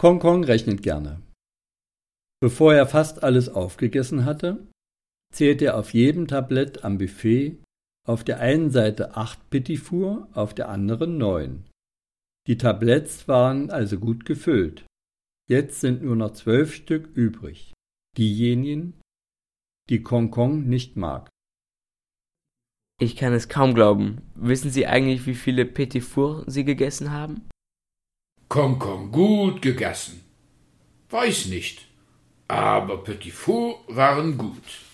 Kong rechnet gerne. Bevor er fast alles aufgegessen hatte, zählte er auf jedem Tablett am Buffet auf der einen Seite 8 Petit Four, auf der anderen 9. Die Tabletts waren also gut gefüllt. Jetzt sind nur noch 12 Stück übrig. Diejenigen, die Kong nicht mag. Ich kann es kaum glauben. Wissen Sie eigentlich, wie viele Petit Four Sie gegessen haben? Kong gut gegessen. Weiß nicht, aber Petit Four waren gut.